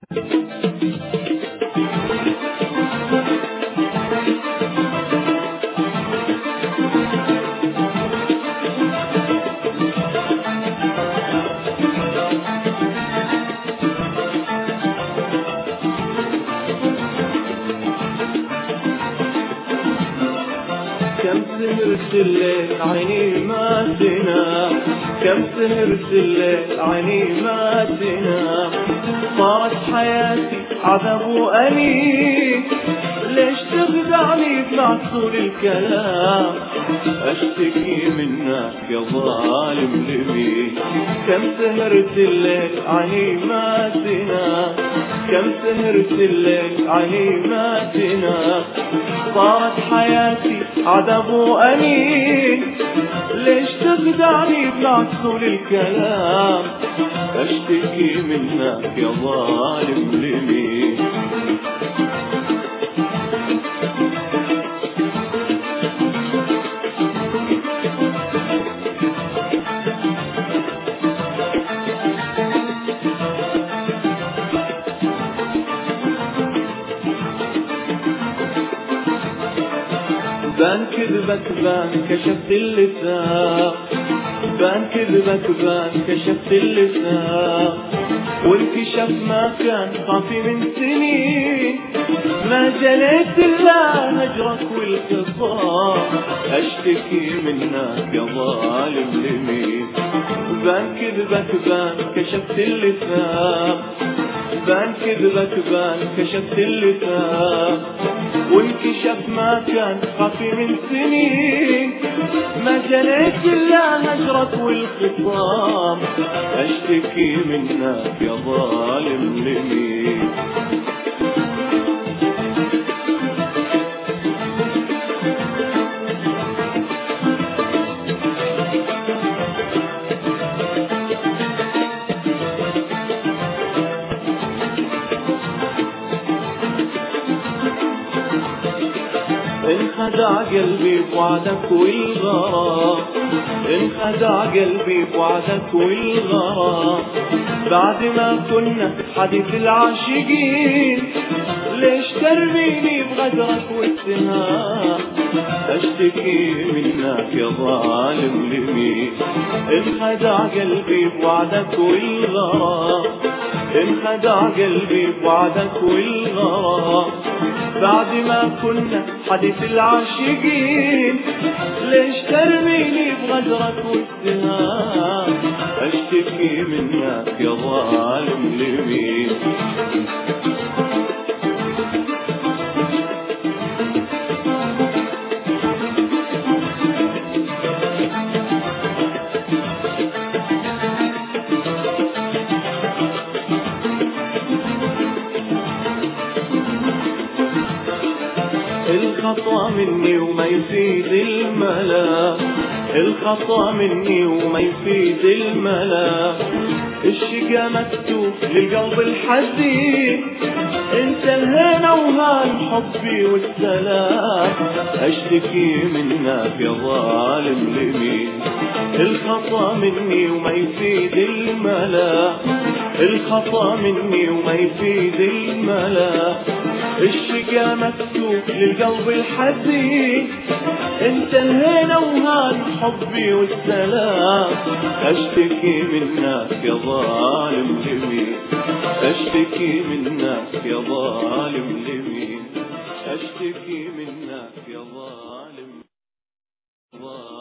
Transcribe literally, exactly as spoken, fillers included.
كم سهرت الليل عيني ما تنام، كم سهرت الليل عيني ما تنام، صارت حياتي عذاب وأليم، ليش تخدعني بمعسول الكلام، أشتكي منك يا ظالم لمين. كم سهرت الليل عيني ما تنام، كم سهرت الليل عيني ما تنام، صارت حياتي عذاب وأنين، ليش تخدعني بمعسول الكلام، أشتكي منك يا ظالم لمين. بان كذبك بان كشفت اللسان، بان كذبك بان كشفت اللسان، والكشف ما كان خافي من سنين، ما جنيت إلا هجرك والخصام، أشتكي منك يا ظالم لمين. بان كذبك بان كشفت اللسان، بان كذبك بان كشفت اللسان، وانكشف ما كان خافي من سنين، ما جنيت إلا هجرك والخصام، أشتكي منك يا ظالم لمين. انخدع قلبي بوعدك والغرام، انخدع قلبي بوعدك والغرام، بعد ما كنا حديث العاشقين، ليش ترميني بغدرك واتهام، أشتكي منك يا ظالم لمين. انخدع قلبي بوعدك والغرام، انخدع قلبي بوعدك والغرام، بعد ما كنا حديث العاشقين، ليش ترميني بغدرك واتهام، أشتكي منك يا ظالم لمين. الخطأ مني وما يفيد الملا، الخطأ مني وما يفيد الملا، الشقا مكتوب للقلب الحزين، انت الهنا وهان حبي والسلام، أشتكي منك يا ظالم لمين. الخطأ مني وما يفيد الملا، الخطأ مني وما يفيد الملا، الشقا مكتوب للقلب الحزين، انت الهنا وهان حبي والسلام، أشتكي منك يا ظالم لمين، أشتكي منك يا ظالم لمين، أشتكي منك يا ظالم.